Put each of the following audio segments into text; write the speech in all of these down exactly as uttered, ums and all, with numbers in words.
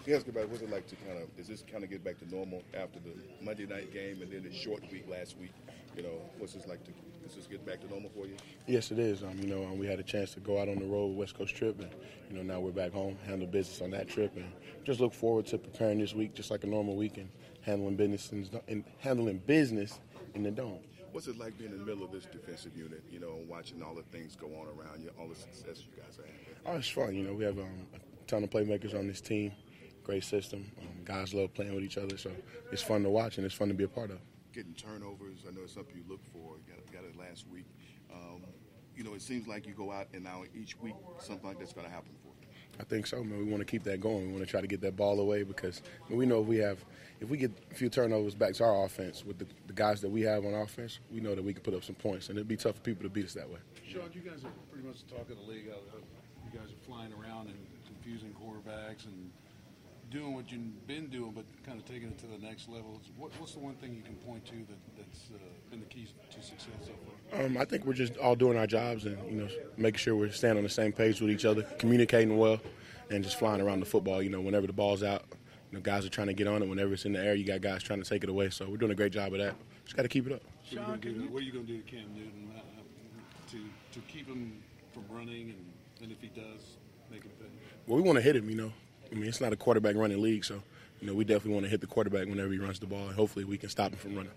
Yes, about what's it like to kind of, does this kind of get back to normal after the Monday night game and then the short week last week? You know, what's this like to, does this get back to normal for you? Yes, it is. Um, you know, um, we had a chance to go out on the road West Coast trip, and you know now we're back home, handle business on that trip, and just look forward to preparing this week just like a normal week and handling business and, and handling business in the dome. What's it like being in the middle of this defensive unit? You know, watching all the things go on around you, all the success you guys are having. Oh, it's fun. You know, we have um, a ton of playmakers on this team. Great system. Um, guys love playing with each other, so it's fun to watch and it's fun to be a part of. Getting turnovers, I know it's something you look for. You got, got it last week. Um, you know, it seems like you go out and now each week something like that's going to happen for you. I think so, man. We want to keep that going. We want to try to get that ball away because we know if we have, if we get a few turnovers back to our offense with the, the guys that we have on offense, we know that we can put up some points, and it'd be tough for people to beat us that way. Sean, you guys are pretty much the talk of the league. You guys are flying around and confusing quarterbacks and doing what you've been doing, but kind of taking it to the next level. What, what's the one thing you can point to that, that's uh, been the key to success so far? Um, I think we're just all doing our jobs and, you know, making sure we're staying on the same page with each other, communicating well, and just flying around the football. You know, whenever the ball's out, you know, guys are trying to get on it. Whenever it's in the air, you got guys trying to take it away. So we're doing a great job of that. Just got to keep it up. Sean, what, are you what are you going to do to Cam Newton uh, to to keep him from running, and, and if he does, make him pay? Well, we want to hit him, you know. I mean, it's not a quarterback running league, so, you know, we definitely want to hit the quarterback whenever he runs the ball, and hopefully we can stop him from running.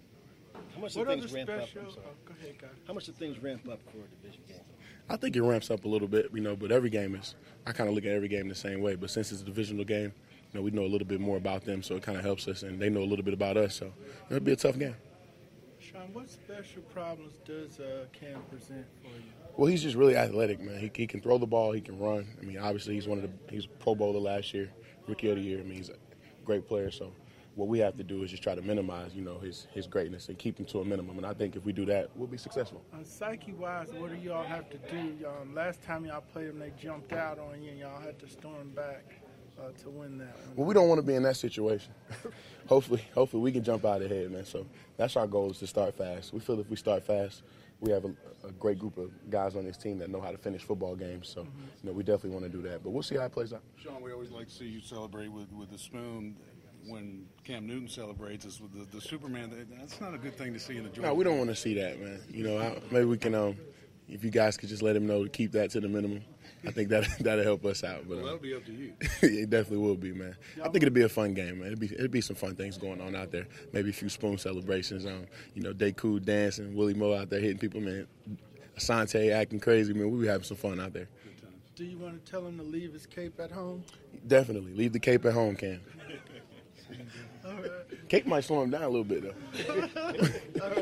How much do things ramp up? I'm sorry. Go ahead, guys. How much do things ramp up for a division game? I think it ramps up a little bit, you know, but every game is, I kind of look at every game the same way, but since it's a divisional game, you know, we know a little bit more about them, so it kind of helps us, and they know a little bit about us, so it'll be a tough game. Sean, what special problems does uh, Cam present for you? Well, he's just really athletic, man. He, he can throw the ball, he can run. I mean, obviously he's one of the, he's Pro Bowler last year, Rookie of the Year. I mean, he's a great player, so what we have to do is just try to minimize, you know, his, his greatness and keep him to a minimum. And I think if we do that, we'll be successful. Uh, psyche-wise, what do y'all have to do? Um, last time y'all played them, they jumped out on you, and y'all had to storm back uh, to win that one. Well, we don't want to be in that situation. hopefully, hopefully we can jump out ahead, man. So that's our goal, is to start fast. We feel if we start fast, we have a, a great group of guys on this team that know how to finish football games. So, mm-hmm. you know, we definitely want to do that. But we'll see how it plays out. Sean, we always like to see you celebrate with, with the spoon. When Cam Newton celebrates us with the, the Superman, that's not a good thing to see in the Georgia. No, we don't want to see that, man. You know, I, maybe we can, um, if you guys could just let him know to keep that to the minimum, I think that that'll help us out. But well, that'll be up to you. It definitely will be, man. I think it'll be a fun game, man. It'll be it'll be some fun things going on out there. Maybe a few spoon celebrations. Um, you know, Deku dancing, Willie Moe out there hitting people, man. Asante acting crazy, man. We be having some fun out there. Do you want to tell him to leave his cape at home? Definitely. Leave the cape at home, Cam. All right. Cape might slow him down a little bit, though.